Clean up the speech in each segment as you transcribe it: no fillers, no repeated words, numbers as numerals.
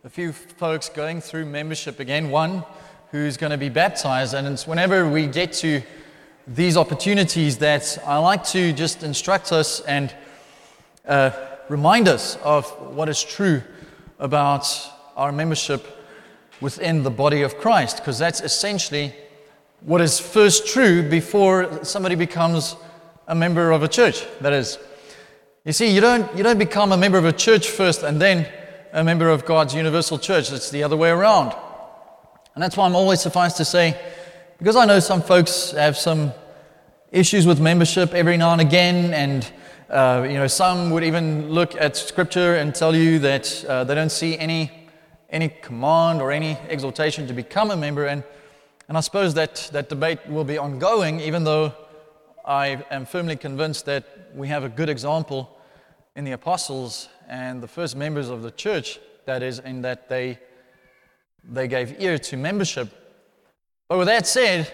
a few folks going through membership again, one who's going to be baptized, and it's whenever we get to these opportunities that I like to just instruct us and remind us of what is true about our membership within the body of Christ, because that's essentially what is first true before somebody becomes a member of a church. That is, you see, you don't become a member of a church first and then a member of God's universal church. It's the other way around. And that's why I'm always suffice to say, because I know some folks have some issues with membership every now and again, and some would even look at Scripture and tell you that they don't see any command or any exhortation to become a member, and I suppose that debate will be ongoing, even though I am firmly convinced that we have a good example in the apostles and the first members of the church, that is, in that they gave ear to membership. But with that said,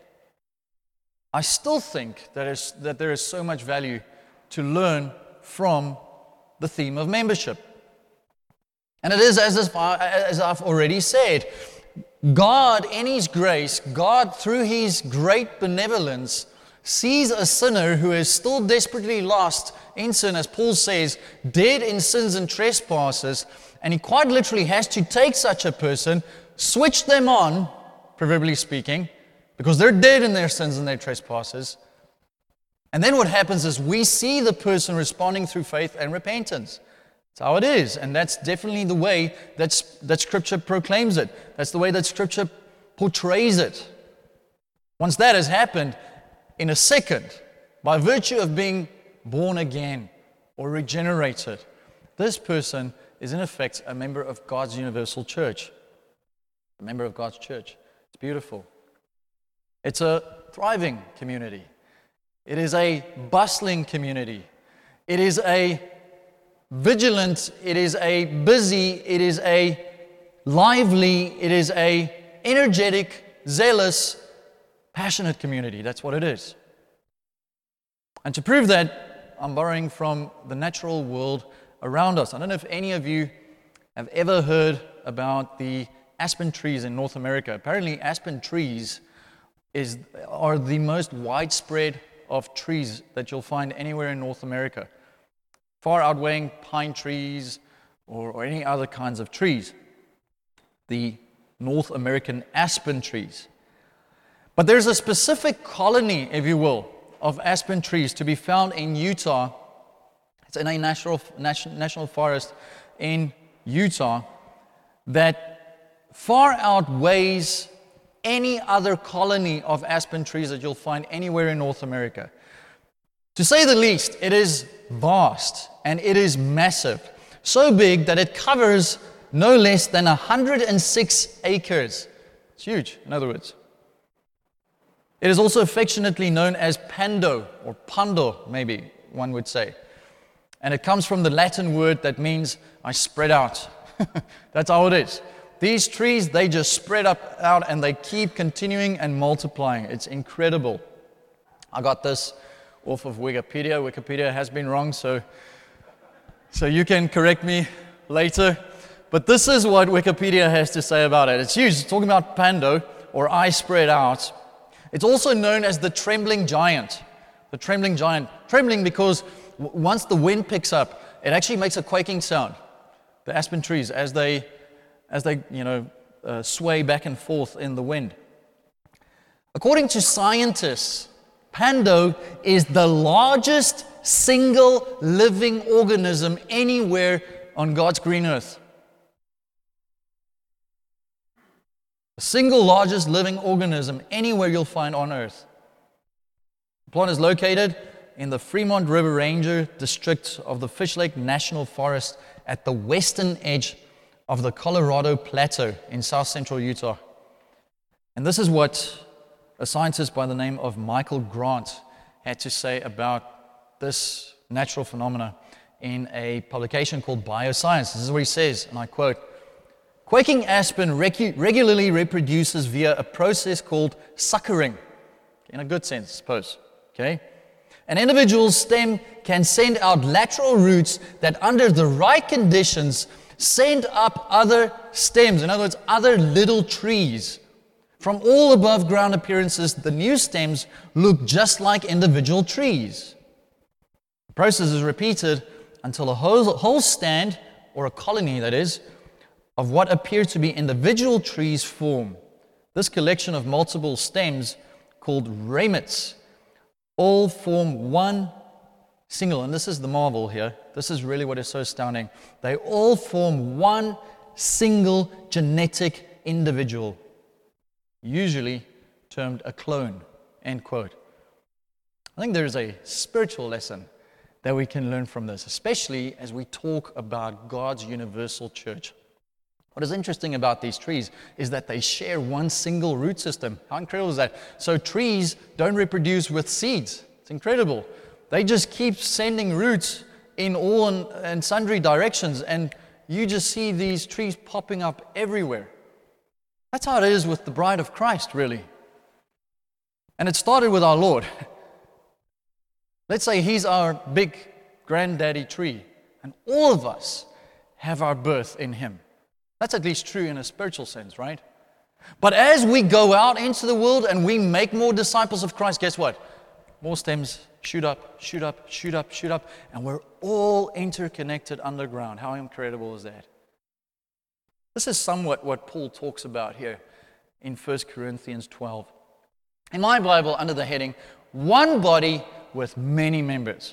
I still think that there is so much value to learn from the theme of membership. And it is as I've already said, God in His grace, God through His great benevolence, sees a sinner who is still desperately lost in sin, as Paul says, dead in sins and trespasses, and He quite literally has to take such a person, switch them on, proverbially speaking, because they're dead in their sins and their trespasses. And then what happens is we see the person responding through faith and repentance. That's how it is, and that's definitely the way that Scripture proclaims it. That's the way that Scripture portrays it. Once that has happened, in a second, by virtue of being born again or regenerated, this person is in effect a member of God's universal church. A member of God's church. It's beautiful. It's a thriving community. It is a bustling community. It is a vigilant, it is a busy, it is a lively, it is a energetic, zealous, passionate community. That's what it is. And to prove that, I'm borrowing from the natural world around us. I don't know if any of you have ever heard about the aspen trees in North America. Apparently, aspen trees are the most widespread of trees that you'll find anywhere in North America, far outweighing pine trees or any other kinds of trees, the North American aspen trees. But there's a specific colony, if you will, of aspen trees to be found in Utah. It's in a national forest in Utah that far outweighs any other colony of aspen trees that you'll find anywhere in North America. To say the least, it is vast and it is massive. So big that it covers no less than 106 acres. It's huge, in other words. It is also affectionately known as Pando, or Pando, maybe one would say. And it comes from the Latin word that means I spread out. That's how it is. These trees, they just spread out and they keep continuing and multiplying. It's incredible. I got this off of Wikipedia. Wikipedia has been wrong, so you can correct me later. But this is what Wikipedia has to say about it. It's huge. It's talking about Pando, or I spread out. It's also known as the trembling giant. The trembling giant. Trembling because once the wind picks up, it actually makes a quaking sound. The aspen trees, as they sway back and forth in the wind. According to scientists, Pando is the largest single living organism anywhere on God's green earth. The single largest living organism anywhere you'll find on earth. The plant is located in the Fremont River Ranger district of the Fish Lake National Forest at the western edge of the Colorado Plateau in south central Utah. And this is what a scientist by the name of Michael Grant had to say about this natural phenomena in a publication called Bioscience. This is what he says, and I quote, "Quaking aspen regularly reproduces via a process called suckering," in a good sense, I suppose, okay? An individual's stem can send out lateral roots that under the right conditions send up other stems, in other words, other little trees. From all above ground appearances, the new stems look just like individual trees. The process is repeated until a whole stand, or a colony that is, of what appear to be individual trees form. This collection of multiple stems, called ramets, all form one single, and this is the marvel here, this is really what is so astounding, they all form one single genetic individual, usually termed a clone, end quote. I think there is a spiritual lesson that we can learn from this, especially as we talk about God's universal church. What is interesting about these trees is that they share one single root system. How incredible is that? So trees don't reproduce with seeds. It's incredible. They just keep sending roots in all and sundry directions, and you just see these trees popping up everywhere. That's how it is with the bride of Christ, really. And it started with our Lord. Let's say He's our big granddaddy tree, and all of us have our birth in Him. That's at least true in a spiritual sense, right? But as we go out into the world and we make more disciples of Christ, guess what? More stems shoot up, shoot up, shoot up, shoot up, and we're all interconnected underground. How incredible is that? This is somewhat what Paul talks about here in 1 Corinthians 12. In my Bible, under the heading, one body with many members.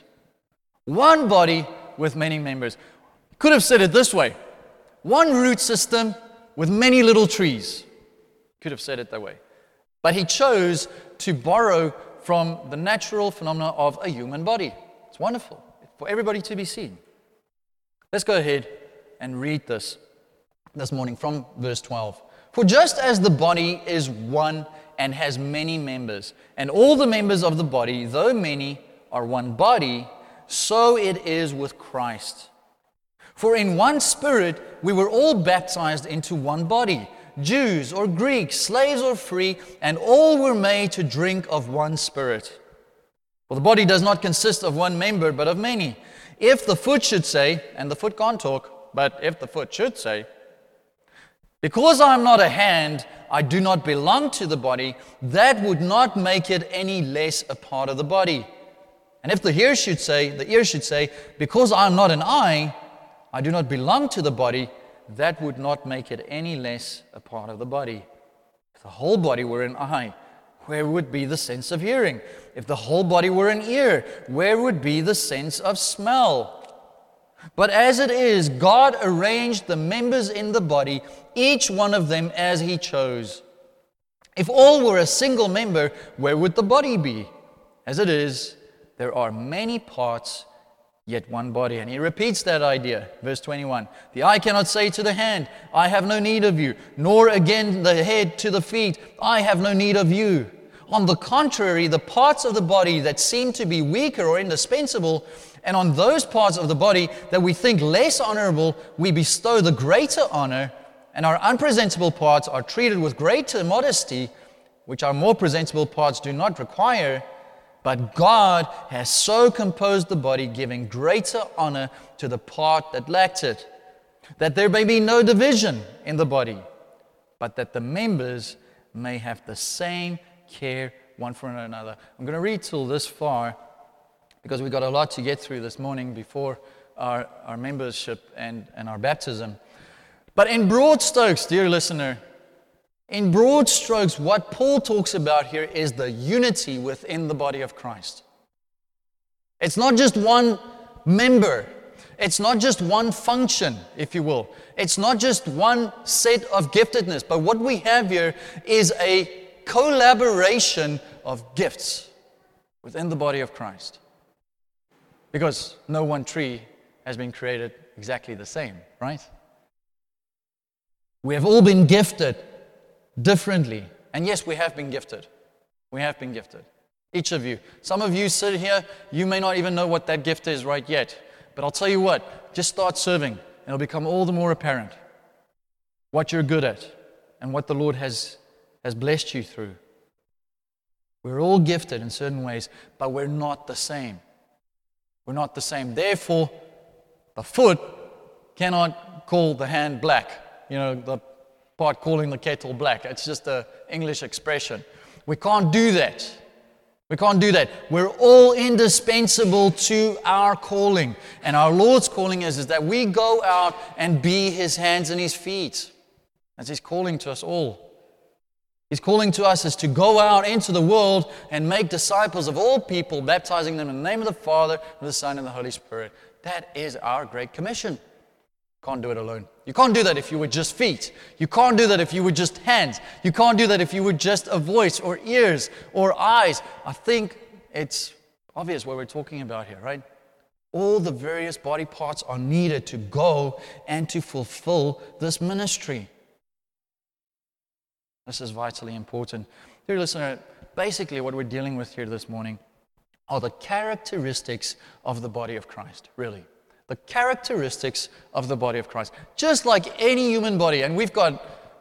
One body with many members. Could have said it this way. One root system with many little trees. Could have said it that way. But he chose to borrow from the natural phenomena of a human body. It's wonderful for everybody to be seen. Let's go ahead and read this morning from verse 12. For just as the body is one and has many members, and all the members of the body, though many, are one body, so it is with Christ. For in one Spirit we were all baptized into one body, Jews or Greeks, slaves or free, and all were made to drink of one Spirit. For the body does not consist of one member, but of many. If the foot should say, and the foot can't talk, but if the foot should say, because I am not a hand, I do not belong to the body, that would not make it any less a part of the body. And if the ear should say, because I am not an eye, I do not belong to the body, that would not make it any less a part of the body. If the whole body were an eye, where would be the sense of hearing? If the whole body were an ear, where would be the sense of smell? But as it is, God arranged the members in the body, each one of them as He chose. If all were a single member, where would the body be? As it is, there are many parts, yet one body. And he repeats that idea, verse 21. The eye cannot say to the hand, I have no need of you, nor again the head to the feet, I have no need of you. On the contrary, the parts of the body that seem to be weaker or indispensable, and on those parts of the body that we think less honorable, we bestow the greater honor, and our unpresentable parts are treated with greater modesty, which our more presentable parts do not require. But God has so composed the body, giving greater honor to the part that lacked it, that there may be no division in the body, but that the members may have the same care one for another. I'm going to read till this far because we've got a lot to get through this morning before our membership and our baptism. But in broad strokes, dear listener, in broad strokes, what Paul talks about here is the unity within the body of Christ. It's not just one member. It's not just one function, if you will. It's not just one set of giftedness. But what we have here is a collaboration of gifts within the body of Christ. Because no one tree has been created exactly the same, right? We have all been gifted differently. And yes, we have been gifted. We have been gifted. Each of you. Some of you sit here, you may not even know what that gift is right yet. But I'll tell you what, just start serving, and it'll become all the more apparent what you're good at and what the Lord has blessed you through. We're all gifted in certain ways, but we're not the same. We're not the same. Therefore, the foot cannot call the hand black. The part calling the kettle black. It's just an English expression. We can't do that. We can't do that. We're all indispensable to our calling. And our Lord's calling is that we go out and be His hands and His feet. That's His calling to us all. His calling to us is to go out into the world and make disciples of all people, baptizing them in the name of the Father, of the Son, and the Holy Spirit. That is our great commission. Can't do it alone. You can't do that if you were just feet. You can't do that if you were just hands. You can't do that if you were just a voice or ears or eyes. I think it's obvious what we're talking about here, right? All the various body parts are needed to go and to fulfill this ministry. This is vitally important. Dear listener, basically what we're dealing with here this morning are the characteristics of the body of Christ, really. The characteristics of the body of Christ. Just like any human body, and we've got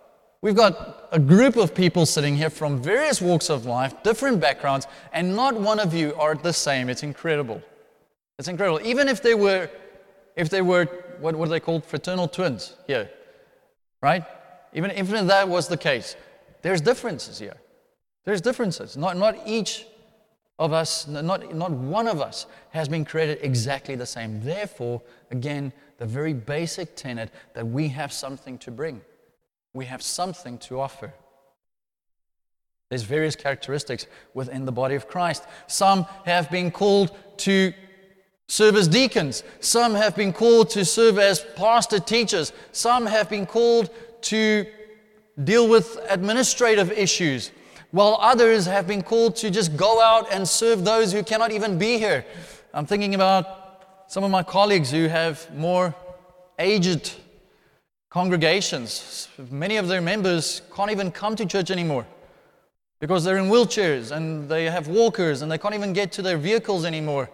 a group of people sitting here from various walks of life, different backgrounds, and not one of you are the same. It's incredible. It's incredible. Even if they were, what are they called? Fraternal twins here, right? Even if that was the case, there's differences here. There's differences. Not each of us, not one of us has been created exactly the same. Therefore, again, the very basic tenet that we have something to bring. We have something to offer. There's various characteristics within the body of Christ. Some have been called to serve as deacons. Some have been called to serve as pastor teachers. Some have been called to deal with administrative issues, while others have been called to just go out and serve those who cannot even be here. I'm thinking about some of my colleagues who have more aged congregations. Many of their members can't even come to church anymore because they're in wheelchairs and they have walkers and they can't even get to their vehicles anymore.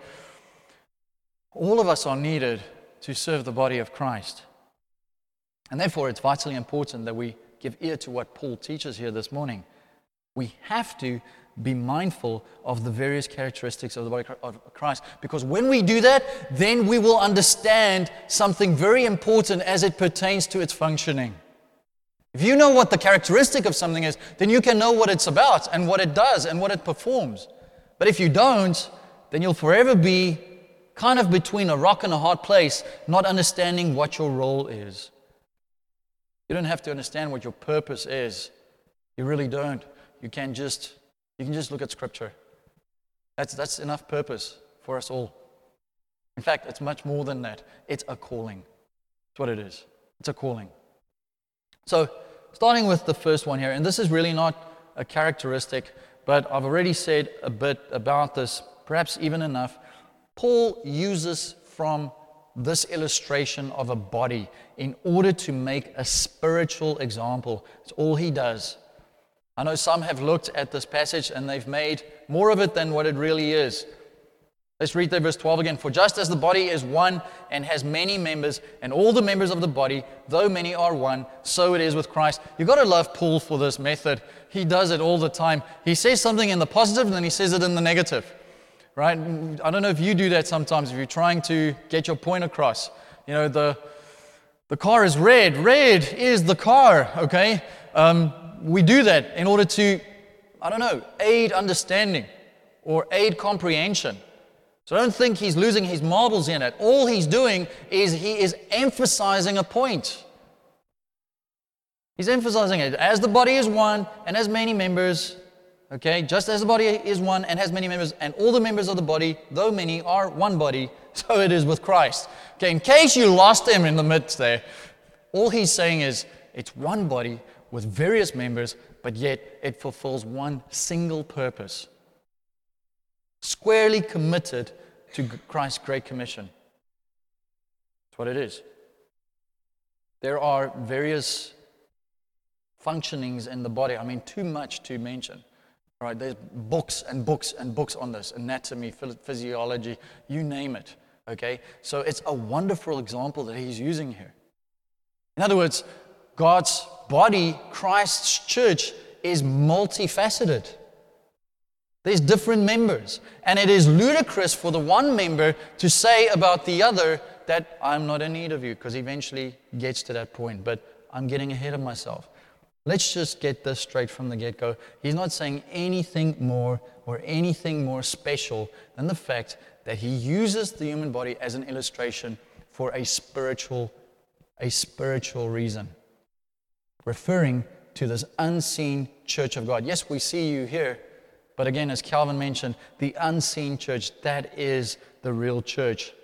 All of us are needed to serve the body of Christ. And therefore, it's vitally important that we give ear to what Paul teaches here this morning. We have to be mindful of the various characteristics of the body of Christ, because when we do that, then we will understand something very important as it pertains to its functioning. If you know what the characteristic of something is, then you can know what it's about and what it does and what it performs. But if you don't, then you'll forever be kind of between a rock and a hard place, not understanding what your role is. You don't have to understand what your purpose is. You really don't. You can just look at Scripture. That's enough purpose for us all. In fact, it's much more than that. It's a calling. That's what it is. It's a calling. So, starting with the first one here, and this is really not a characteristic, but I've already said a bit about this, perhaps even enough. Paul uses from this illustration of a body in order to make a spiritual example. It's all he does. I know some have looked at this passage and they've made more of it than what it really is. Let's read there verse 12 again. For just as the body is one and has many members, and all the members of the body, though many are one, so it is with Christ. You've got to love Paul for this method. He does it all the time. He says something in the positive and then he says it in the negative. Right? I don't know if you do that sometimes, if you're trying to get your point across. You know, the car is red. Red is the car, okay? We do that in order to, aid understanding or aid comprehension. So don't think he's losing his marbles in it. All he's doing is he is emphasizing a point. He's emphasizing it. As the body is one and has many members, okay, just as the body is one and has many members, and all the members of the body, though many, are one body, so it is with Christ. Okay, in case you lost him in the midst there, all he's saying is it's one body with various members, but yet it fulfills one single purpose. Squarely committed to Christ's Great Commission. That's what it is. There are various functionings in the body. I mean, too much to mention. All right, there's books and books and books on this. Anatomy, physiology, you name it. Okay? So it's a wonderful example that he's using here. In other words, God's body, Christ's church, is multifaceted. There's different members. And it is ludicrous for the one member to say about the other that I'm not in need of you, because eventually it gets to that point, but I'm getting ahead of myself. Let's just get this straight from the get-go. He's not saying anything more or anything more special than the fact that he uses the human body as an illustration for a spiritual reason, referring to this unseen church of God. Yes, we see you here, but again, as Calvin mentioned, the unseen church, that is the real church.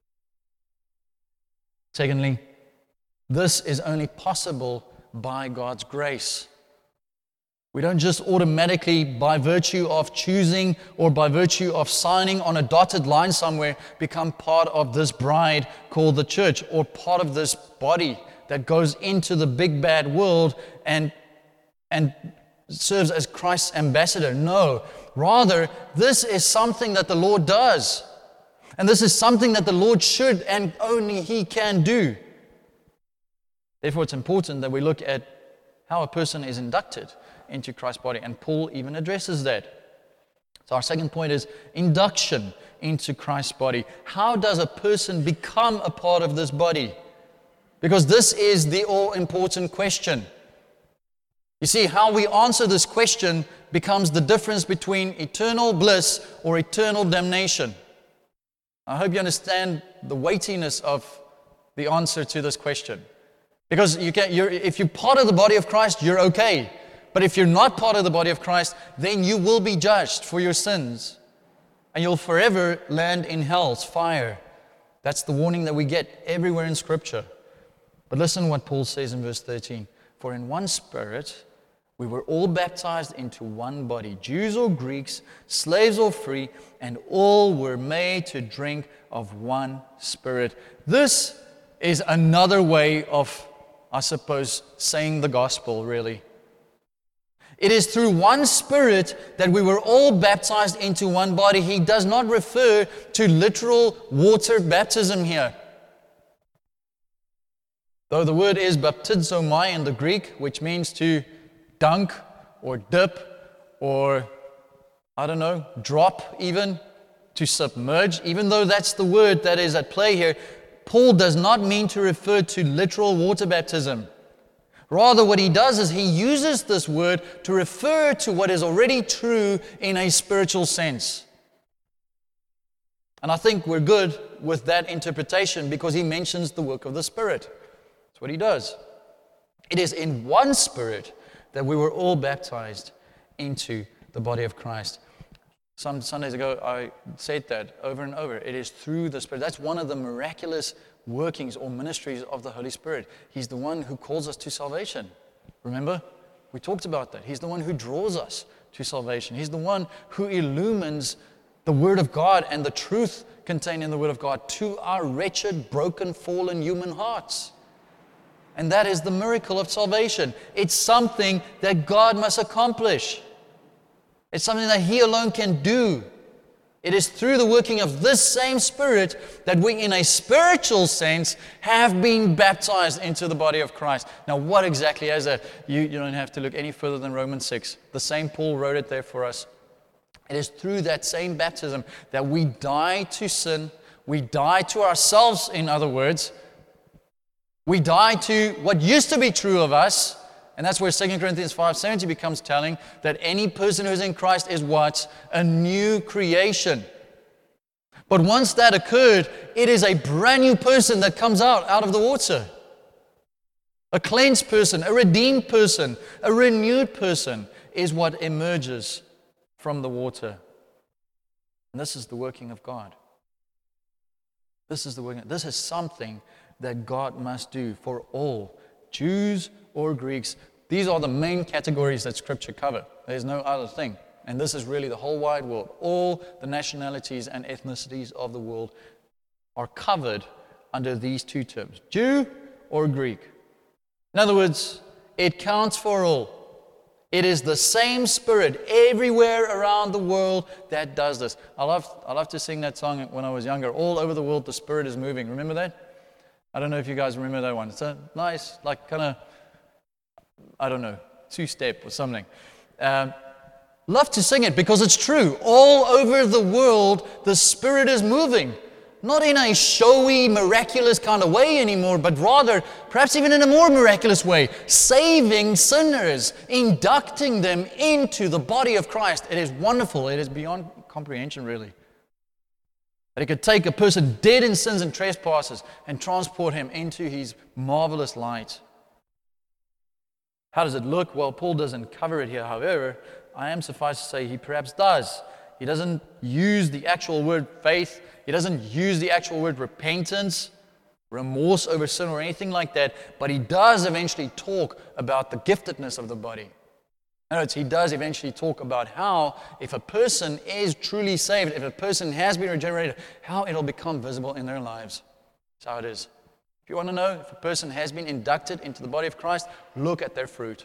Secondly, this is only possible by God's grace. We don't just automatically, by virtue of choosing or by virtue of signing on a dotted line somewhere, become part of this bride called the church, or part of this body that goes into the big bad world and serves as Christ's ambassador. No, rather, this is something that the Lord does. And this is something that the Lord should and only He can do. Therefore, it's important that we look at how a person is inducted into Christ's body. And Paul even addresses that. So our second point is induction into Christ's body. How does a person become a part of this body? Because this is the all-important question. You see, how we answer this question becomes the difference between eternal bliss or eternal damnation. I hope you understand the weightiness of the answer to this question. Because if you're part of the body of Christ, you're okay. But if you're not part of the body of Christ, then you will be judged for your sins. And you'll forever land in hell's fire. That's the warning that we get everywhere in Scripture. But listen what Paul says in verse 13. For in one Spirit we were all baptized into one body, Jews or Greeks, slaves or free, and all were made to drink of one Spirit. This is another way of, I suppose, saying the gospel, really. It is through one Spirit that we were all baptized into one body. He does not refer to literal water baptism here. Though the word is baptizomai in the Greek, which means to dunk or dip or, drop even, to submerge. Even though that's the word that is at play here, Paul does not mean to refer to literal water baptism. Rather, what he does is he uses this word to refer to what is already true in a spiritual sense. And I think we're good with that interpretation because he mentions the work of the Spirit. That's what he does. It is in one Spirit that we were all baptized into the body of Christ. Some Sundays ago, I said that over and over. It is through the Spirit. That's one of the miraculous workings or ministries of the Holy Spirit. He's the one who calls us to salvation. Remember? We talked about that. He's the one who draws us to salvation. He's the one who illumines the Word of God and the truth contained in the Word of God to our wretched, broken, fallen human hearts. And that is the miracle of salvation. It's something that God must accomplish. It's something that He alone can do. It is through the working of this same Spirit that we, in a spiritual sense, have been baptized into the body of Christ. Now, what exactly is that? You don't have to look any further than Romans 6. The same Paul wrote it there for us. It is through that same baptism that we die to sin. We die to ourselves, in other words. We die to what used to be true of us. And that's where 2 Corinthians 5:70 becomes telling that any person who's in Christ is what? A new creation. But once that occurred, it is a brand new person that comes out of the water. A cleansed person, a redeemed person, a renewed person is what emerges from the water. And this is the working of God. This is something that God must do for all, Jews or Greeks. These are the main categories that Scripture cover. There's no other thing. And this is really the whole wide world. All the nationalities and ethnicities of the world are covered under these two terms, Jew or Greek. In other words, it counts for all. It is the same Spirit everywhere around the world that does this. I love to sing that song when I was younger. All over the world, the Spirit is moving. Remember that? I don't know if you guys remember that one. It's a nice, two-step or something. Love to sing it because it's true. All over the world, the Spirit is moving. Not in a showy, miraculous kind of way anymore, but rather, perhaps even in a more miraculous way, saving sinners, inducting them into the body of Christ. It is wonderful. It is beyond comprehension, really. That He could take a person dead in sins and trespasses and transport him into His marvelous light. How does it look? Well, Paul doesn't cover it here. However, I am suffice to say he perhaps does. He doesn't use the actual word faith. He doesn't use the actual word repentance, remorse over sin or anything like that, but he does eventually talk about the giftedness of the body. In other words, he does eventually talk about how, if a person is truly saved, if a person has been regenerated, how it'll become visible in their lives. That's how it is. If you want to know if a person has been inducted into the body of Christ, look at their fruit.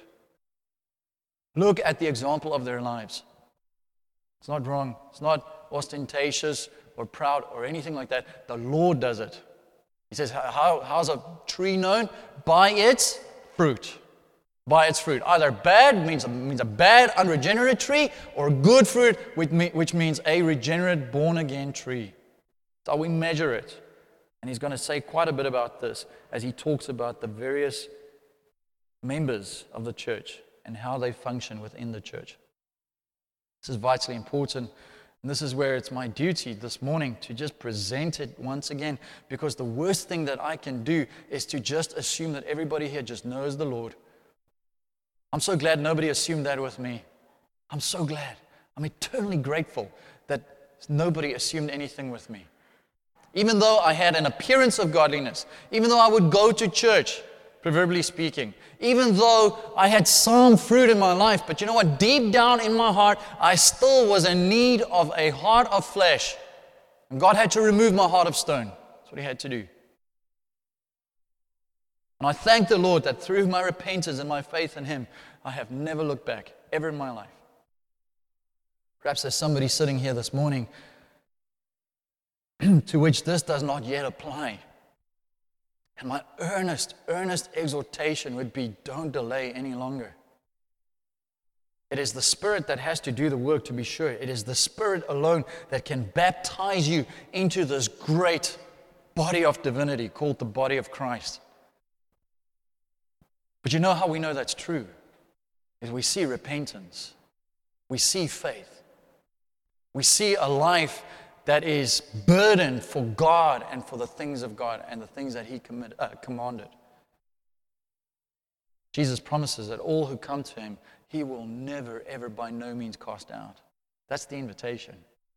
Look at the example of their lives. It's not wrong. It's not ostentatious or proud or anything like that. The Lord does it. He says, how's a tree known? By its fruit. By its fruit. Either bad means a bad, unregenerate tree, or good fruit, which means a regenerate, born-again tree. That's how we measure it. And he's going to say quite a bit about this as he talks about the various members of the church and how they function within the church. This is vitally important. And this is where it's my duty this morning to just present it once again, because the worst thing that I can do is to just assume that everybody here just knows the Lord. I'm so glad nobody assumed that with me. I'm so glad. I'm eternally grateful that nobody assumed anything with me. Even though I had an appearance of godliness, even though I would go to church, proverbially speaking, even though I had some fruit in my life, but you know what? Deep down in my heart, I still was in need of a heart of flesh. And God had to remove my heart of stone. That's what He had to do. And I thank the Lord that through my repentance and my faith in Him, I have never looked back, ever in my life. Perhaps there's somebody sitting here this morning to which this does not yet apply. And my earnest exhortation would be, don't delay any longer. It is the Spirit that has to do the work, to be sure. It is the Spirit alone that can baptize you into this great body of divinity called the body of Christ. But you know how we know that's true? Is we see repentance. We see faith. We see a life that is burdened for God and for the things of God and the things that He commanded. Jesus promises that all who come to Him, He will never, ever, by no means cast out. That's the invitation.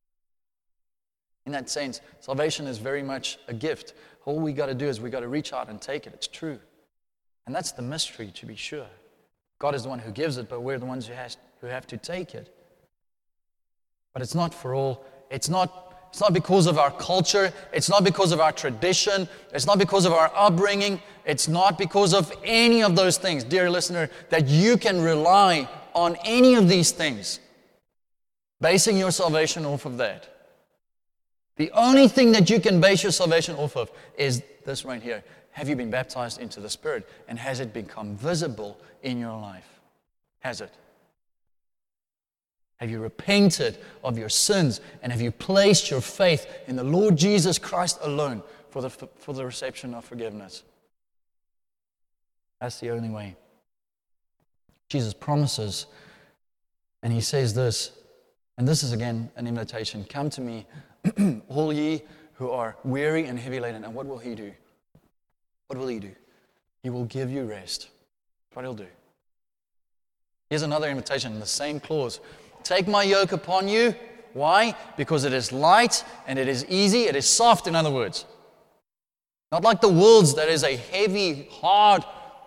In that sense, salvation is very much a gift. All we got to do is we got to reach out and take it. It's true. And that's the mystery, to be sure. God is the one who gives it, but we're the ones who have to take it. But it's not for all. It's not because of our culture. It's not because of our tradition. It's not because of our upbringing. It's not because of any of those things, dear listener, that you can rely on any of these things, basing your salvation off of that. The only thing that you can base your salvation off of is this right here. Have you been baptized into the Spirit? And has it become visible in your life? Has it? Have you repented of your sins? And have you placed your faith in the Lord Jesus Christ alone for the reception of forgiveness? That's the only way. Jesus promises, and He says this, and this is again an invitation. Come to me, all ye who are weary and heavy laden. And what will He do? What will He do? He will give you rest. That's what He'll do. Here's another invitation in the same clause. Take my yoke upon you. Why? Because it is light and it is easy. It is soft, in other words. Not like the world's that is a heavy, hard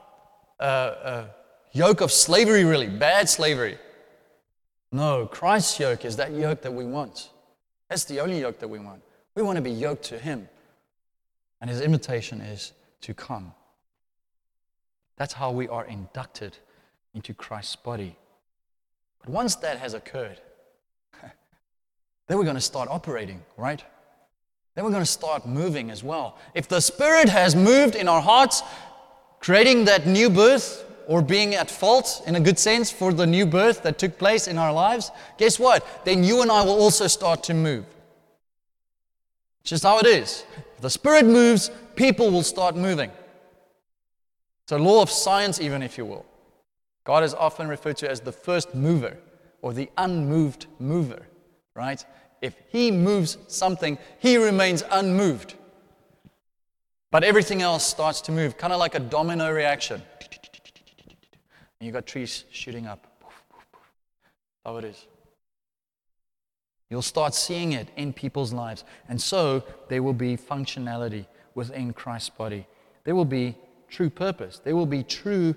yoke of slavery, really. Bad slavery. No, Christ's yoke is that yoke that we want. That's the only yoke that we want. We want to be yoked to Him. And His invitation is to come. That's how we are inducted into Christ's body. But once that has occurred, then we're going to start operating, right? Then we're going to start moving as well. If the Spirit has moved in our hearts, creating that new birth, or being at fault, in a good sense, for the new birth that took place in our lives, guess what? Then you and I will also start to move. It's just how it is. If the Spirit moves, people will start moving. It's a law of science, even, if you will. God is often referred to as the first mover or the unmoved mover, right? If He moves something, He remains unmoved. But everything else starts to move, kind of like a domino reaction. And you've got trees shooting up. How it is. You'll start seeing it in people's lives. And so there will be functionality within Christ's body. There will be true purpose. There will be true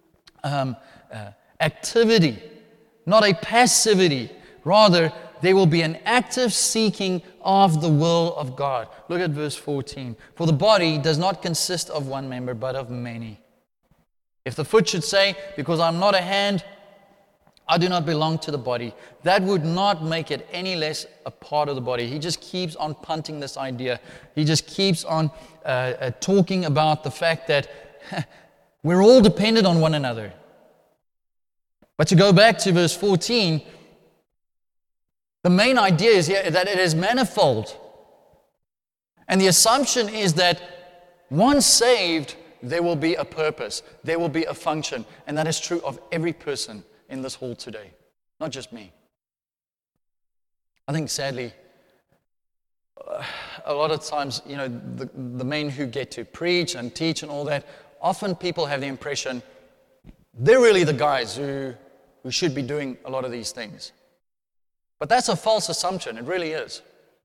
activity, not a passivity. Rather, there will be an active seeking of the will of God. Look at verse 14. For the body does not consist of one member, but of many. If the foot should say, because I'm not a hand, I do not belong to the body, that would not make it any less a part of the body. He just keeps on punting this idea. He just keeps on talking about the fact that we're all dependent on one another. But to go back to verse 14, the main idea is here that it is manifold. And the assumption is that once saved, there will be a purpose, there will be a function. And that is true of every person in this hall today, not just me. I think sadly, a lot of times, the men who get to preach and teach and all that, often people have the impression they're really the guys who should be doing a lot of these things. But that's a false assumption. It really is.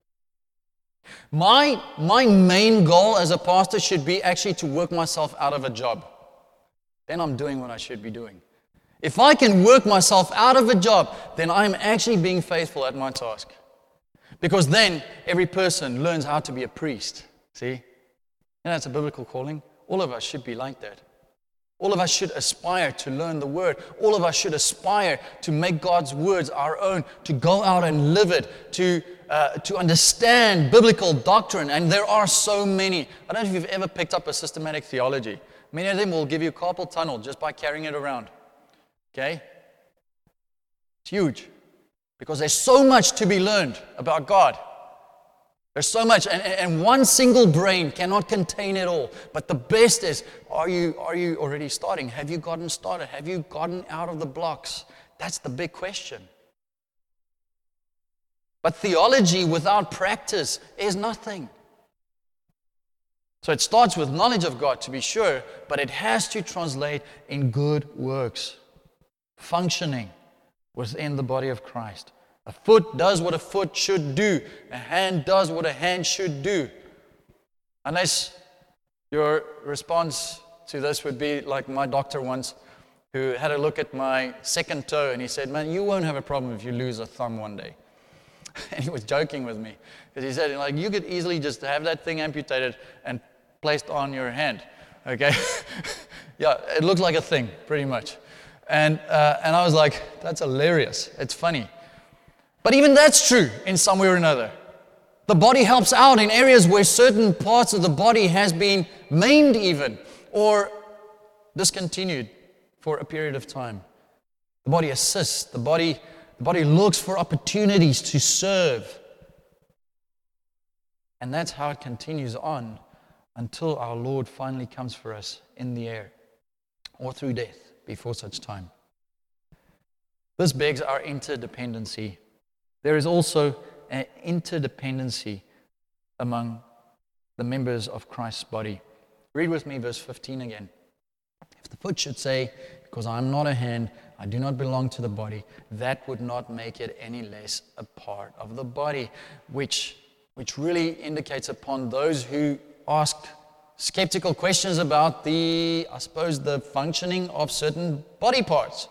My main goal as a pastor should be actually to work myself out of a job. Then I'm doing what I should be doing. If I can work myself out of a job, then I'm actually being faithful at my task. Because then every person learns how to be a priest. See? That's a biblical calling. All of us should be like that. All of us should aspire to learn the Word. All of us should aspire to make God's words our own, to go out and live it, to understand biblical doctrine. And there are so many. I don't know if you've ever picked up a systematic theology. Many of them will give you carpal tunnel just by carrying it around. Okay? It's huge. Because there's so much to be learned about God. There's so much, and one single brain cannot contain it all. But the best is, are you already starting? Have you gotten started? Have you gotten out of the blocks? That's the big question. But theology without practice is nothing. So it starts with knowledge of God, to be sure, but it has to translate in good works, functioning within the body of Christ. A foot does what a foot should do. A hand does what a hand should do. Unless your response to this would be like my doctor once, who had a look at my second toe, and he said, man, you won't have a problem if you lose a thumb one day. And he was joking with me, because he said, like, you could easily just have that thing amputated and placed on your hand. Okay? Yeah, it looks like a thing, pretty much. And I was like, that's hilarious. It's funny. But even that's true in some way or another. The body helps out in areas where certain parts of the body has been maimed even, or discontinued for a period of time. The body assists. The body looks for opportunities to serve. And that's how it continues on until our Lord finally comes for us in the air or through death before such time. This begs our interdependency. There is also an interdependency among the members of Christ's body. Read with me verse 15 again. If the foot should say, because I am not a hand, I do not belong to the body, that would not make it any less a part of the body, which really indicates upon those who ask skeptical questions about the functioning of certain body parts.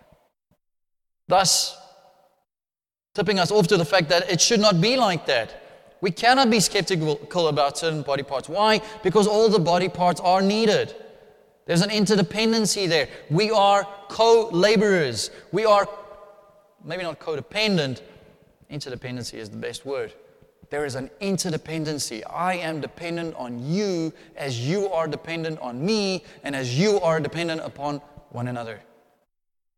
Thus, tipping us off to the fact that it should not be like that. We cannot be skeptical about certain body parts. Why? Because all the body parts are needed. There's an interdependency there. We are co-laborers. We are, maybe not codependent, interdependency is the best word. There is an interdependency. I am dependent on you as you are dependent on me and as you are dependent upon one another.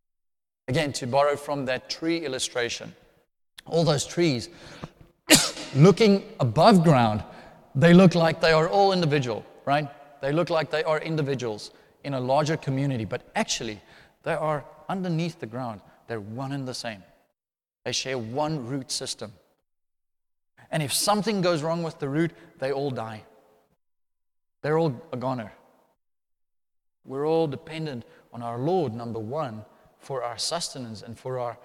Again, to borrow from that tree illustration, all those trees, looking above ground, they look like they are all individual, right? They look like they are individuals in a larger community, but actually, they are underneath the ground. They're one and the same. They share one root system. And if something goes wrong with the root, they all die. They're all a goner. We're all dependent on our Lord, number one, for our sustenance and for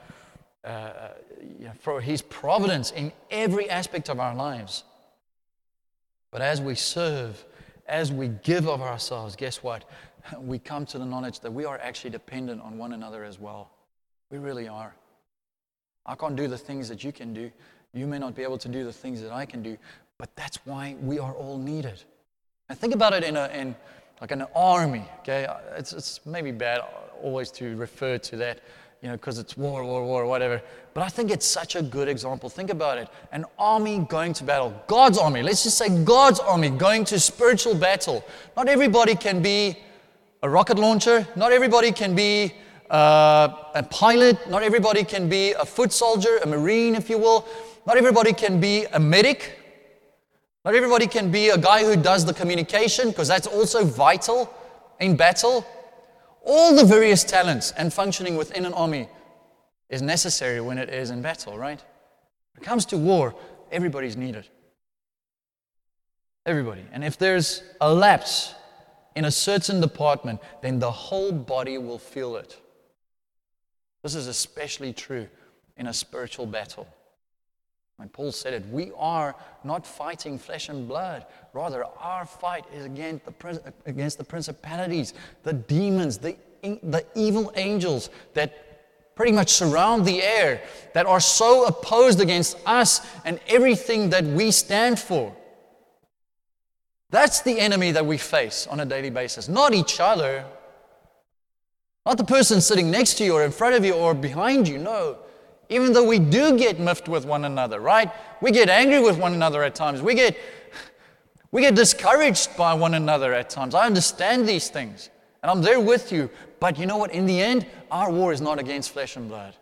for His providence in every aspect of our lives. But as we serve, as we give of ourselves, guess what? We come to the knowledge that we are actually dependent on one another as well. We really are. I can't do the things that you can do. You may not be able to do the things that I can do, but that's why we are all needed. And think about it in like an army, okay? It's maybe bad always to refer to that, because it's war, whatever. But I think it's such a good example. Think about it. An army going to battle. God's army. Let's just say God's army going to spiritual battle. Not everybody can be a rocket launcher. Not everybody can be a pilot. Not everybody can be a foot soldier, a marine, if you will. Not everybody can be a medic. Not everybody can be a guy who does the communication, because that's also vital in battle. All the various talents and functioning within an army is necessary when it is in battle, right? When it comes to war, everybody's needed. Everybody. And if there's a lapse in a certain department, then the whole body will feel it. This is especially true in a spiritual battle. When Paul said it, we are not fighting flesh and blood. Rather, our fight is against the principalities, the demons, the evil angels that pretty much surround the air, that are so opposed against us and everything that we stand for. That's the enemy that we face on a daily basis, not each other. Not the person sitting next to you or in front of you or behind you, no. Even though we do get miffed with one another, right? We get angry with one another at times. We get discouraged by one another at times. I understand these things, and I'm there with you. But you know what? In the end, our war is not against flesh and blood.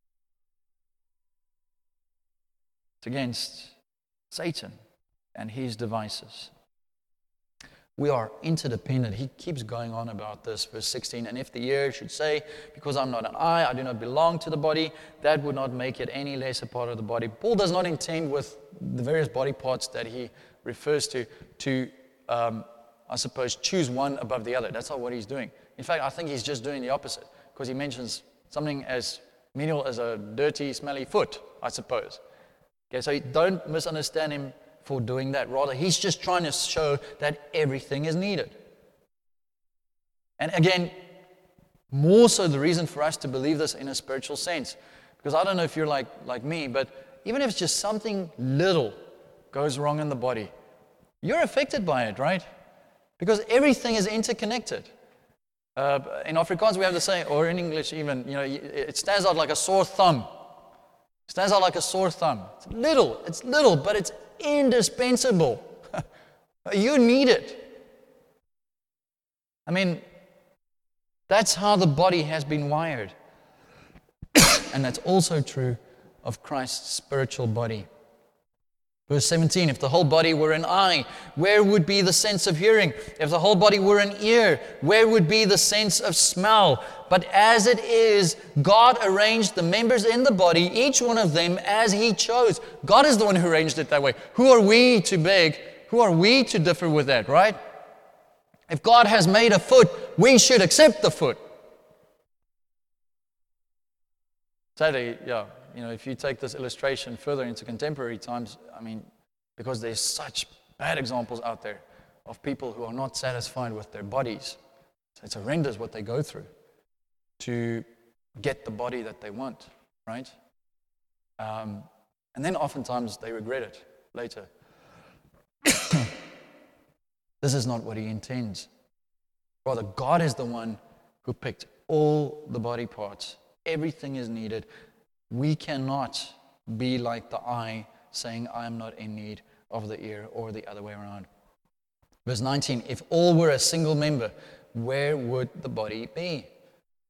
It's against Satan and his devices. We are interdependent. He keeps going on about this, verse 16. And if the ear should say, because I'm not an eye, I do not belong to the body, that would not make it any less a part of the body. Paul does not intend with the various body parts that he refers to I suppose, choose one above the other. That's not what he's doing. In fact, I think he's just doing the opposite, because he mentions something as menial as a dirty, smelly foot, I suppose. Okay, so don't misunderstand him for doing that. Rather, he's just trying to show that everything is needed. And again, more so the reason for us to believe this in a spiritual sense. Because I don't know if you're like me, but even if it's just something little goes wrong in the body, you're affected by it, right? Because everything is interconnected. In Afrikaans we have the saying, or in English even, it stands out like a sore thumb. It stands out like a sore thumb. It's little, but it's indispensable. You need it. I mean, that's how the body has been wired. And that's also true of Christ's spiritual body. Verse 17, if the whole body were an eye, where would be the sense of hearing? If the whole body were an ear, where would be the sense of smell? But as it is, God arranged the members in the body, each one of them as He chose. God is the one who arranged it that way. Who are we to beg? Who are we to differ with that, right? If God has made a foot, we should accept the foot. Sadly, if you take this illustration further into contemporary times, because there's such bad examples out there of people who are not satisfied with their bodies. So it's horrendous what they go through to get the body that they want, right? And then oftentimes they regret it later. This is not what He intends. Rather, God is the one who picked all the body parts. Everything is needed. We cannot be like the eye saying, I am not in need of the ear, or the other way around. Verse 19, if all were a single member, where would the body be?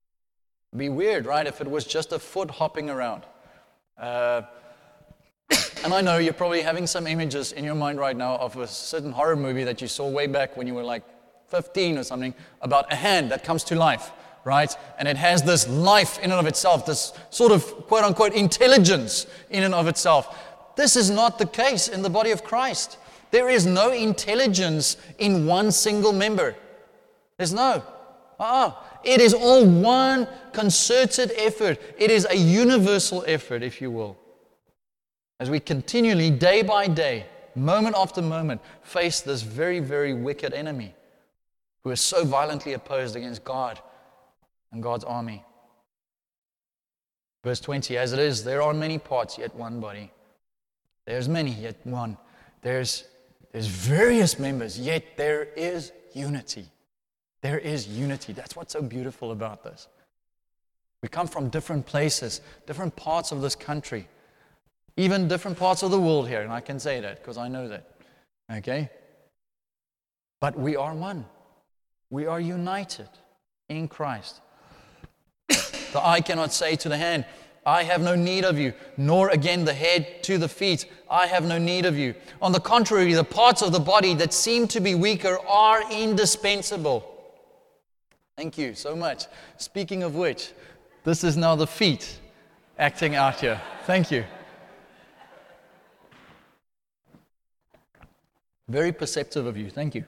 It'd be weird, right, if it was just a foot hopping around. And I know you're probably having some images in your mind right now of a certain horror movie that you saw way back when you were like 15 or something, about a hand that comes to life, right? And it has this life in and of itself, this sort of quote-unquote intelligence in and of itself. This is not the case in the body of Christ. There is no intelligence in one single member. There's no. It is all one concerted effort. It is a universal effort, if you will. As we continually, day by day, moment after moment, face this very, very wicked enemy who is so violently opposed against God and God's army. Verse 20, as it is, there are many parts, yet one body. There's many, yet one. There's various members, yet there is unity. There is unity. That's what's so beautiful about this. We come from different places, different parts of this country, even different parts of the world here, and I can say that because I know that. Okay? But we are one. We are united in Christ. The eye cannot say to the hand, I have no need of you, nor again the head to the feet, I have no need of you. On the contrary, the parts of the body that seem to be weaker are indispensable. Thank you so much. Speaking of which, this is now the feet acting out here. Thank you. Very perceptive of you. Thank you.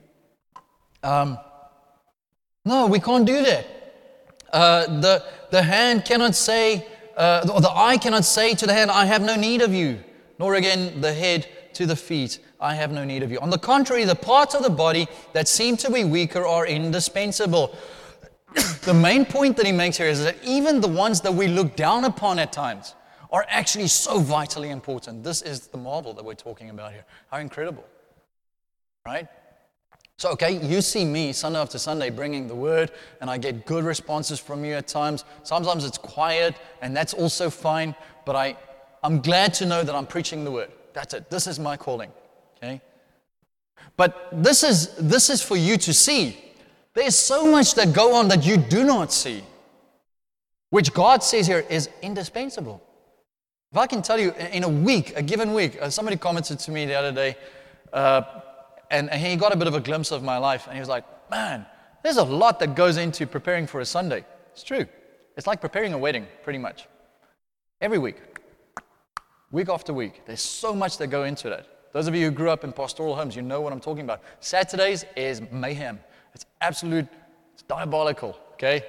No, we can't do that. The hand cannot say, or the eye cannot say to the hand, I have no need of you. Nor again the head to the feet, I have no need of you. On the contrary, the parts of the body that seem to be weaker are indispensable. The main point that he makes here is that even the ones that we look down upon at times are actually so vitally important. This is the marvel that we're talking about here. How incredible. Right? So, okay, you see me Sunday after Sunday bringing the word, and I get good responses from you at times. Sometimes it's quiet, and that's also fine, but I'm glad to know that I'm preaching the word. That's it. This is my calling. Okay? But this is for you to see. There's so much that go on that you do not see, which God says here is indispensable. If I can tell you, in a given week, somebody commented to me the other day, and he got a bit of a glimpse of my life, and he was like, man, there's a lot that goes into preparing for a Sunday. It's true. It's like preparing a wedding, pretty much. Every week after week, there's so much that go into that. Those of you who grew up in pastoral homes, you know what I'm talking about. Saturdays is mayhem. It's it's diabolical, okay?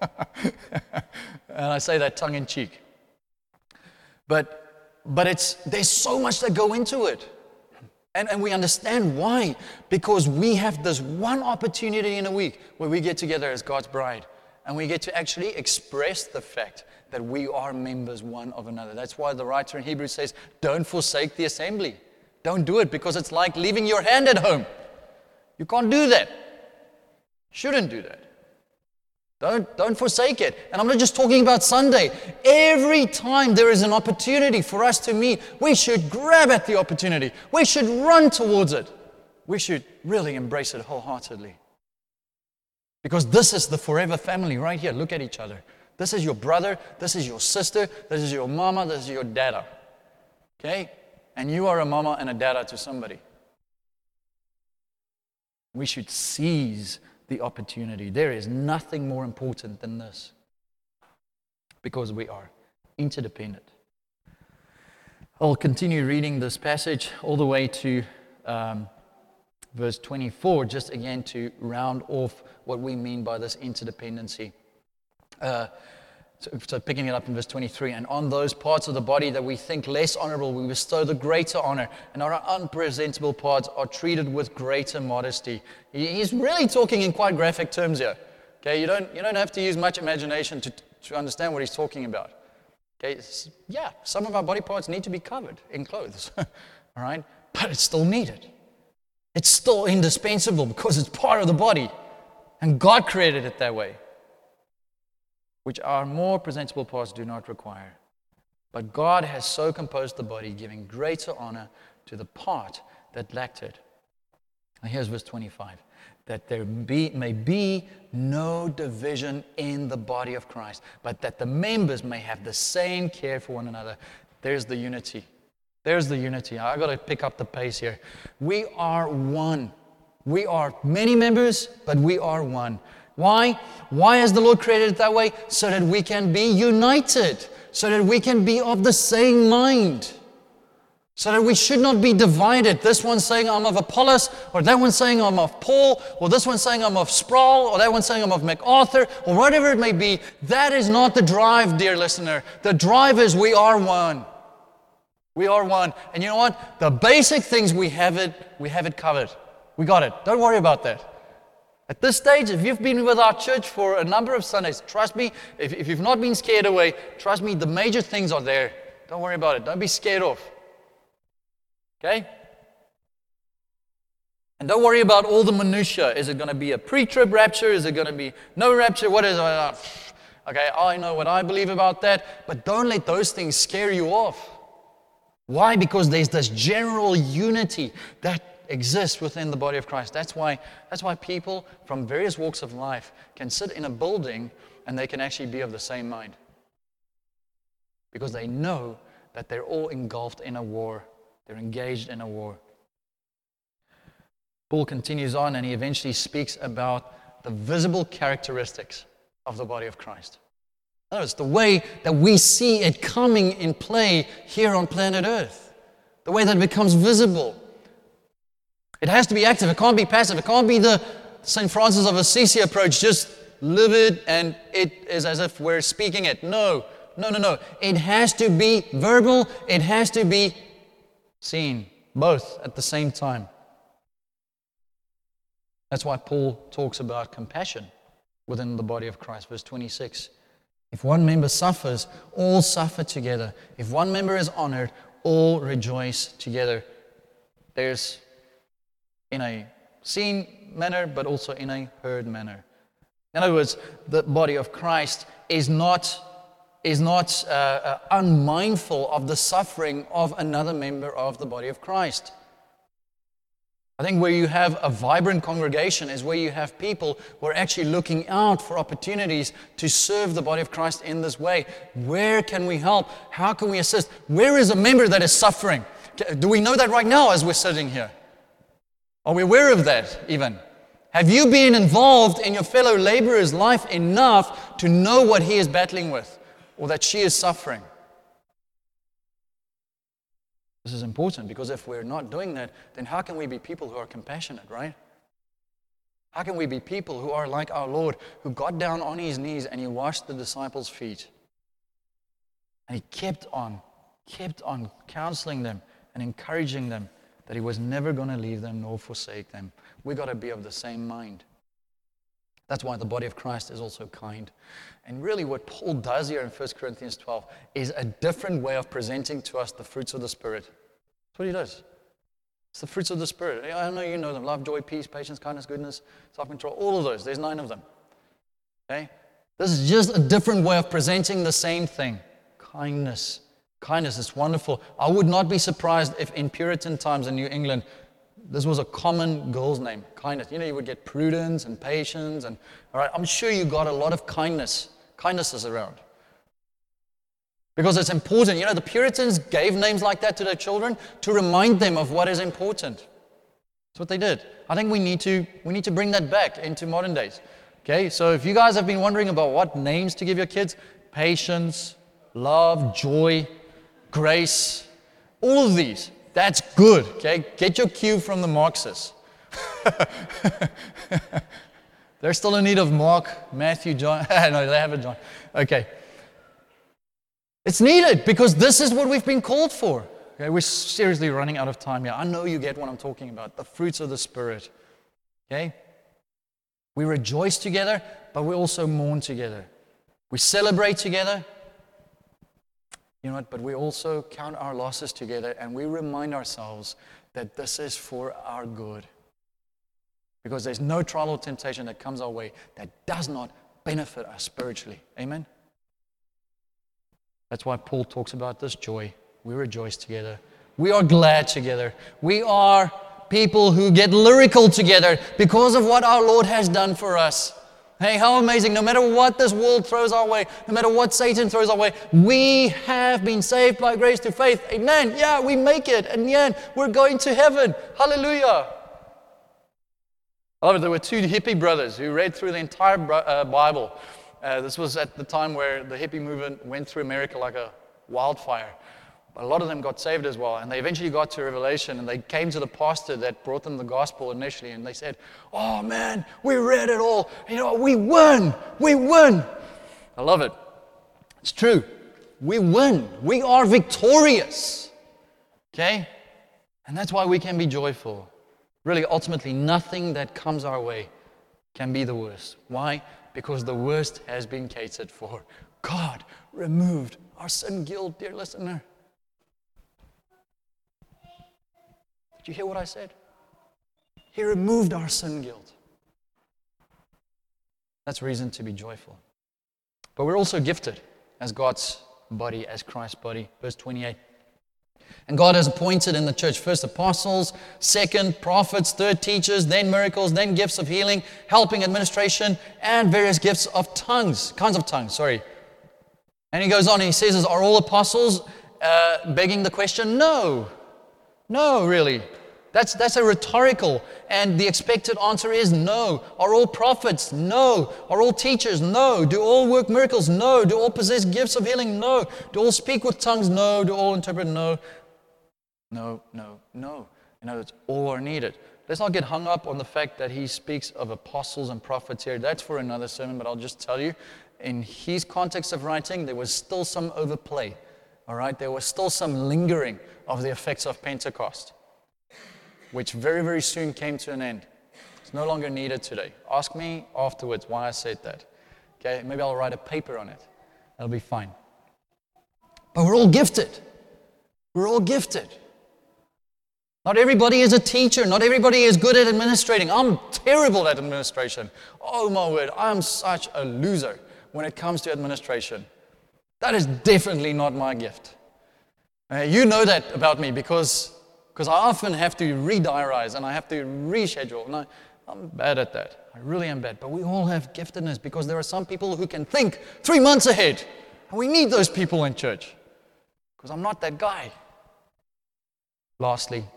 And I say that tongue-in-cheek. But there's so much that go into it. And we understand why. Because we have this one opportunity in a week where we get together as God's bride. And we get to actually express the fact that we are members one of another. That's why the writer in Hebrews says, don't forsake the assembly. Don't do it because it's like leaving your hand at home. You can't do that. Shouldn't do that. Don't forsake it. And I'm not just talking about Sunday. Every time there is an opportunity for us to meet, we should grab at the opportunity. We should run towards it. We should really embrace it wholeheartedly. Because this is the forever family right here. Look at each other. This is your brother. This is your sister. This is your mama. This is your dada. Okay? And you are a mama and a dada to somebody. We should seize the opportunity. There is nothing more important than this, because we are interdependent. I'll continue reading this passage all the way to verse 24, just again to round off what we mean by this interdependency. So picking it up in verse 23, and on those parts of the body that we think less honorable, we bestow the greater honor, and our unpresentable parts are treated with greater modesty. He's really talking in quite graphic terms here. Okay, you don't have to use much imagination to understand what he's talking about. Okay, yeah, some of our body parts need to be covered in clothes, all right, but it's still needed. It's still indispensable because it's part of the body, and God created it that way, which our more presentable parts do not require. But God has so composed the body, giving greater honor to the part that lacked it. And here's verse 25. That there may be no division in the body of Christ, but that the members may have the same care for one another. There's the unity. There's the unity. I got to pick up the pace here. We are one. We are many members, but we are one. Why? Why has the Lord created it that way? So that we can be united. So that we can be of the same mind. So that we should not be divided. This one saying I'm of Apollos, or that one saying I'm of Paul, or this one saying I'm of Sproul, or that one saying I'm of MacArthur, or whatever it may be. That is not the drive, dear listener. The drive is we are one. We are one. And you know what? The basic things, we have it covered. We got it. Don't worry about that. At this stage, if you've been with our church for a number of Sundays, trust me, if you've not been scared away, trust me, the major things are there. Don't worry about it. Don't be scared off. Okay? And don't worry about all the minutiae. Is it going to be a pre-trib rapture? Is it going to be no rapture? What is it? Okay, I know what I believe about that. But don't let those things scare you off. Why? Because there's this general unity that exists within the body of Christ. That's why people from various walks of life can sit in a building and they can actually be of the same mind. Because they know that they're all engulfed in a war. They're engaged in a war. Paul continues on and he eventually speaks about the visible characteristics of the body of Christ. Notice the way that we see it coming in play here on planet Earth. The way that it becomes visible. It has to be active. It can't be passive. It can't be the St. Francis of Assisi approach. Just live it and it is as if we're speaking it. No. It has to be verbal. It has to be seen. Both at the same time. That's why Paul talks about compassion within the body of Christ. Verse 26. If one member suffers, all suffer together. If one member is honored, all rejoice together. There's in a seen manner, but also in a heard manner. In other words, the body of Christ is not unmindful of the suffering of another member of the body of Christ. I think where you have a vibrant congregation is where you have people who are actually looking out for opportunities to serve the body of Christ in this way. Where can we help? How can we assist? Where is a member that is suffering? Do we know that right now as we're sitting here? Are we aware of that even? Have you been involved in your fellow laborer's life enough to know what he is battling with or that she is suffering? This is important because if we're not doing that, then how can we be people who are compassionate, right? How can we be people who are like our Lord, who got down on his knees and he washed the disciples' feet? And he kept on counseling them and encouraging them that he was never going to leave them nor forsake them. We got to be of the same mind. That's why the body of Christ is also kind. And really what Paul does here in 1 Corinthians 12 is a different way of presenting to us the fruits of the Spirit. That's what he does. It's the fruits of the Spirit. I know you know them. Love, joy, peace, patience, kindness, goodness, self-control. All of those. There's 9 of them. Okay? This is just a different way of presenting the same thing. Kindness. Kindness is wonderful. I would not be surprised if in Puritan times in New England, this was a common girl's name, kindness. You know, you would get Prudence and Patience, and all right, I'm sure you got a lot of kindnesses around. Because it's important. You know, the Puritans gave names like that to their children to remind them of what is important. That's what they did. I think we need to bring that back into modern days. Okay, so if you guys have been wondering about what names to give your kids, patience, love, joy, grace, all of these. That's good, okay? Get your cue from the Marxists. They're still in need of Mark, Matthew, John. No, they have a John. Okay. It's needed because this is what we've been called for. Okay, we're seriously running out of time here. I know you get what I'm talking about, the fruits of the Spirit. Okay? We rejoice together, but we also mourn together. We celebrate together. You know what? But we also count our losses together and we remind ourselves that this is for our good. Because there's no trial or temptation that comes our way that does not benefit us spiritually. Amen? That's why Paul talks about this joy. We rejoice together. We are glad together. We are people who get lyrical together because of what our Lord has done for us. Hey, how amazing. No matter what this world throws our way, no matter what Satan throws our way, we have been saved by grace through faith. Amen. Yeah, we make it. And yeah, we're going to heaven. Hallelujah. However, there were two hippie brothers who read through the entire Bible. This was at the time where the hippie movement went through America like a wildfire. But a lot of them got saved as well. And they eventually got to Revelation, and they came to the pastor that brought them the gospel initially, and they said, "Oh man, we read it all. We won. We won." I love it. It's true. We win. We are victorious. Okay? And that's why we can be joyful. Really, ultimately, nothing that comes our way can be the worst. Why? Because the worst has been catered for. God removed our sin guilt, dear listener. Did you hear what I said? He removed our sin guilt. That's reason to be joyful. But we're also gifted as God's body, as Christ's body. Verse 28. And God has appointed in the church first apostles, second prophets, third teachers, then miracles, then gifts of healing, helping, administration, and various gifts of tongues, kinds of tongues, And he goes on and he says, are all apostles? Begging the question, no. No, really. That's a rhetorical, and the expected answer is no. Are all prophets? No. Are all teachers? No. Do all work miracles? No. Do all possess gifts of healing? No. Do all speak with tongues? No. Do all interpret? No. No. It's all are needed. Let's not get hung up on the fact that he speaks of apostles and prophets here. That's for another sermon, but I'll just tell you, in his context of writing, there was still some overplay. All right? There was still some lingering of the effects of Pentecost, which very, very soon came to an end. It's no longer needed today. Ask me afterwards why I said that. Okay, maybe I'll write a paper on it. That'll be fine. But we're all gifted. We're all gifted. Not everybody is a teacher. Not everybody is good at administrating. I'm terrible at administration. Oh my word, I'm such a loser when it comes to administration. That is definitely not my gift. You know that about me because I often have to re-diarize and I have to reschedule. And I'm bad at that. I really am bad. But we all have giftedness because there are some people who can think 3 months ahead. And we need those people in church because I'm not that guy. Lastly,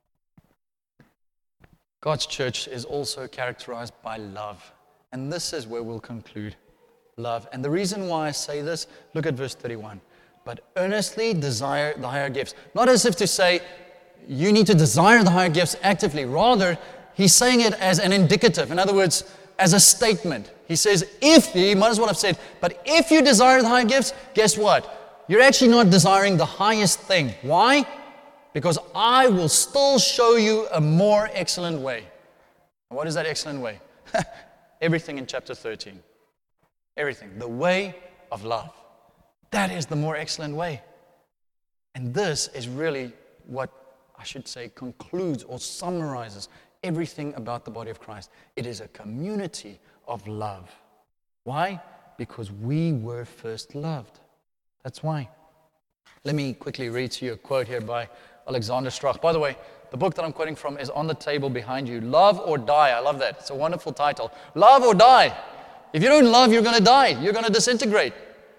God's church is also characterized by love. And this is where we'll conclude. Love. And the reason why I say this, look at verse 31. But earnestly desire the higher gifts. Not as if to say, you need to desire the higher gifts actively. Rather, he's saying it as an indicative. In other words, as a statement. He says, he might as well have said, but if you desire the higher gifts, guess what? You're actually not desiring the highest thing. Why? Because I will still show you a more excellent way. And what is that excellent way? Everything in chapter 13. Everything. The way of love. That is the more excellent way. And this is really what I should say concludes or summarizes everything about the body of Christ. It is a community of love. Why? Because we were first loved. That's why. Let me quickly read to you a quote here by Alexander Strauch. By the way, the book that I'm quoting from is on the table behind you. Love or Die. I love that. It's a wonderful title. Love or die. If you don't love, you're going to die. You're going to disintegrate.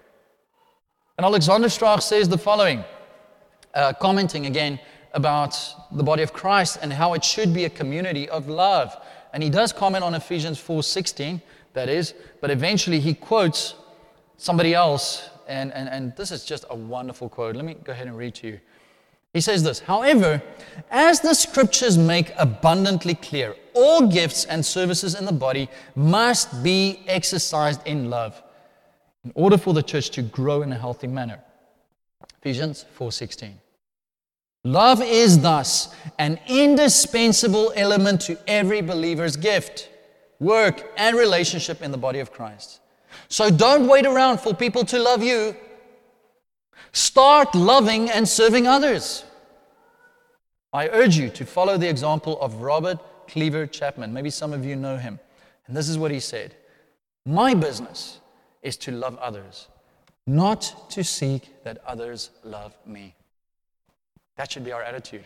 And Alexander Strauch says the following, commenting again about the body of Christ and how it should be a community of love. And he does comment on Ephesians 4:16, that is, but eventually he quotes somebody else, and this is just a wonderful quote. Let me go ahead and read to you. He says this, however, as the scriptures make abundantly clear, all gifts and services in the body must be exercised in love in order for the church to grow in a healthy manner. Ephesians 4:16. Love is thus an indispensable element to every believer's gift, work, and relationship in the body of Christ. So don't wait around for people to love you. Start loving and serving others. I urge you to follow the example of Robert Cleaver Chapman. Maybe some of you know him. And this is what he said. My business is to love others, not to seek that others love me. That should be our attitude.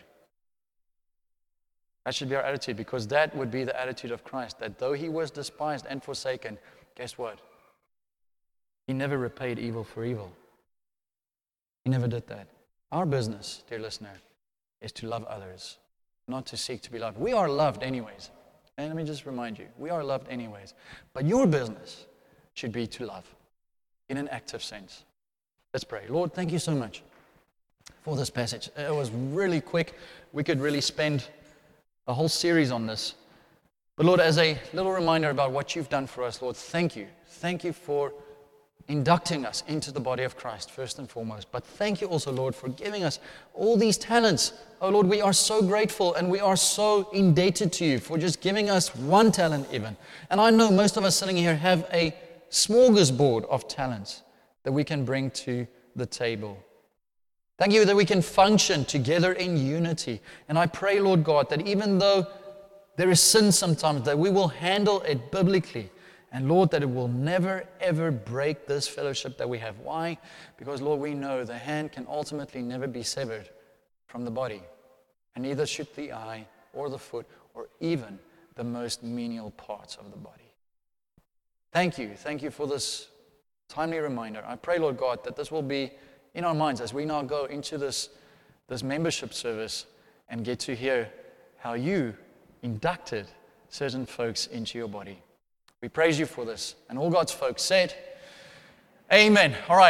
That should be our attitude, because that would be the attitude of Christ, that though he was despised and forsaken, guess what? He never repaid evil for evil. He never did that. Our business, dear listener, is to love others, not to seek to be loved. We are loved anyways. And let me just remind you, we are loved anyways. But your business should be to love in an active sense. Let's pray. Lord, thank you so much for this passage. It was really quick. We could really spend a whole series on this. But Lord, as a little reminder about what you've done for us, Lord, thank you. Thank you for inducting us into the body of Christ, first and foremost. But thank you also, Lord, for giving us all these talents. Oh, Lord, we are so grateful and we are so indebted to you for just giving us one talent even. And I know most of us sitting here have a smorgasbord of talents that we can bring to the table. Thank you that we can function together in unity. And I pray, Lord God, that even though there is sin sometimes, that we will handle it biblically. And Lord, that it will never, ever break this fellowship that we have. Why? Because, Lord, we know the hand can ultimately never be severed from the body. And neither should the eye or the foot or even the most menial parts of the body. Thank you. Thank you for this timely reminder. I pray, Lord God, that this will be in our minds as we now go into this membership service and get to hear how you inducted certain folks into your body. We praise you for this. And all God's folks said, amen. All right.